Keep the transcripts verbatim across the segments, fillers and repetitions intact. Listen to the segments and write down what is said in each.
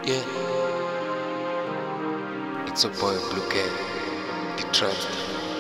Yeah, it's a boy Blue Cat, the trust.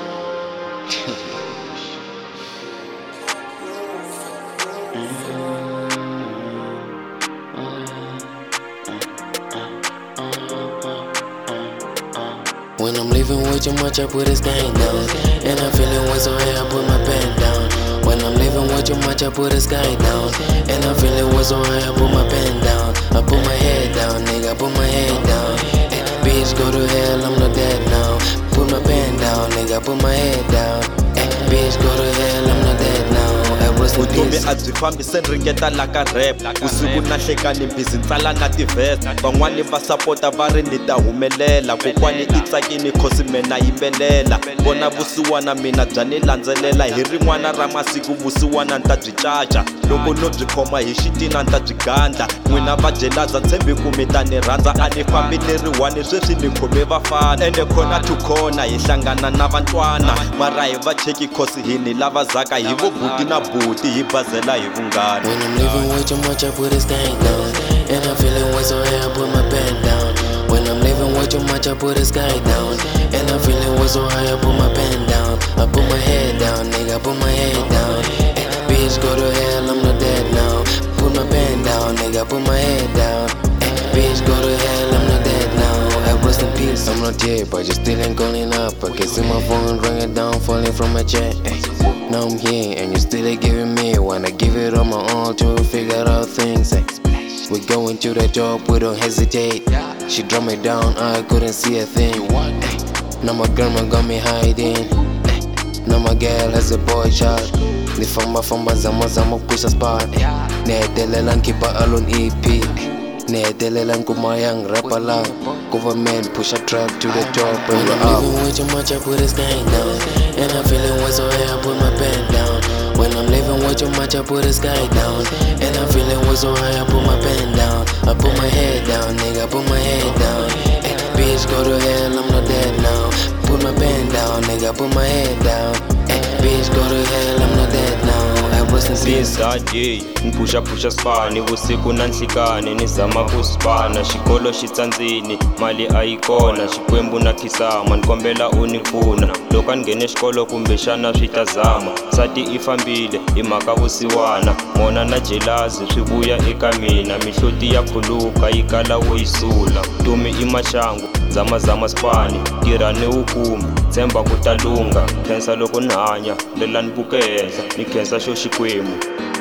When I'm leaving way too much, I put this thing down. And I'm feeling way so high, I put my pen down. When I'm leaving way too much, I put the sky down. And I'm feeling way so high, I put my pen down. I put my head down, nigga, I put my head down. Hey, bitch, go to hell, I'm not dead now. Put my pen down, nigga, put my head down. Hey, bitch, go to hell, I'm not dead now. Vutomi a byi fambi se ni ringeta la ka rap vusiku na nhlekani busy ntsala na tivest van'wani va sapota va ri ni ta humelela kokwani i tsakini cause mina yimbelela vona vusiwana mina bya ni landzelela hi rin'wana ra masiku vusiwana ni ta byi caca loko no byi khoma hi xitina ni ta byi gandla n'wina va jelaza tshembi ku mi ta ni rhandza a ni fambi ni ri one sweswi ni khome vafana ende corner to corner hi hlangana na vantwana mara hi va cheki cause hi ni lava zaka hi vo buti na buti hi bazela hi vunghana. When I'm leaving way too much, I put this thing down. And I'm feeling way so high, I put my pen down. When I'm leaving way too much, I put the sky down. And I'm feeling way so high, I put my pen down. I put my head down, nigga, I put my head down. Hey, bitch, go to hell, I'm not dead now. Put my pen down, nigga, put my head down. Hey, bitch, go to hell, I'm not dead now. I rest in peace. I'm not dead, but you still ain't calling up. I can see my phone ringing down, falling from my chair. Hey, now I'm here, and you still ain't giving me. Wanna give it on my own to figure out things. Hey, we're going to the top, we don't hesitate. She drove me down, I couldn't see a thing. Hey, now my grandma got me hiding. Hey, now my girl has a boy child. Ni famba famba zama zama kusha spot. Nehetelela nkipa alone E P. Nehetelela nkuma yang rapper lang. Government push a trap to the top. When I'm leaving way too much, I put this thing down. And I'm feeling way so high, I put my pen down. When I'm leaving way too much, I put the sky down. And I'm feeling way so high, I put my pen down. I put my head down, nigga, I put my head down. Hey, bitch, go to hell, I'm not dead now. Put my pen down, nigga, put my head down. Hey, bitch, go to hell, I'm not dead now. I rest in peace. Since ni pusha pusha spani vusiku na nhlekani ni zama ku spana xikolo xi tsandzini mali a yi kona xikwembu na khisama ni kombela u ni pfuna loko a ni nghene xikolo kumbe xana swi ta zama nsati i fambile hi mhaka vusiwana mona na jelazi swi vuya eka mina mihloti ya khuluka yi kala wo yi sula vutomi i maxangu zama zama spani tirha ni wu kumi tshemba ku ta lunga khensa loko ni hanya lela ni vuke henhla ni khensa xo xikwembu.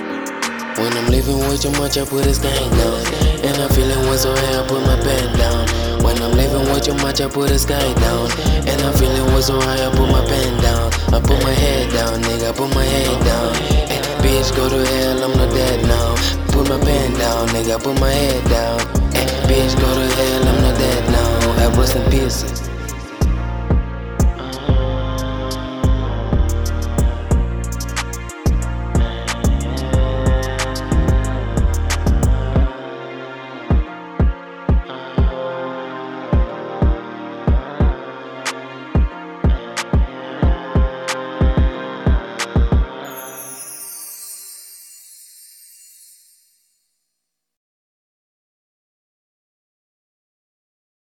When I'm leaving way too much, I put this thing down. And I'm feeling way so high, I put my pen down. When I'm leaving way too much, I put the sky down. And I'm feeling way so high, I put my pen down. I put my head down, nigga, I put my head down. Hey, bitch, go to hell, I'm not dead now. Put my pen down, nigga, I put my head down. Hey, bitch, go to hell, I'm not dead now. I rest in peace.